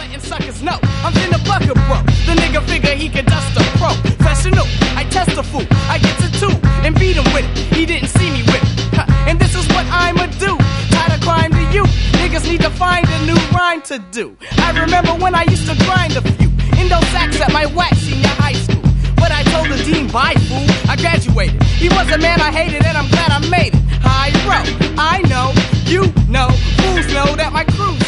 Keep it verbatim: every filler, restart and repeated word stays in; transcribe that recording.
letting suckers know I'm finna buck a bro. The nigga figure he could dust a professional. I test a fool, I get to two and beat him with it. He didn't see me with it, huh. And this is what I'ma do. Tie the crime to you. Niggas need to find a new rhyme to do. I remember when I used to grind a few in those sacks at my whack senior high school. But I told the dean, bye fool, I graduated. He was a man I hated and I'm glad I made it. Hi bro, I know, you know, fools know that my crew's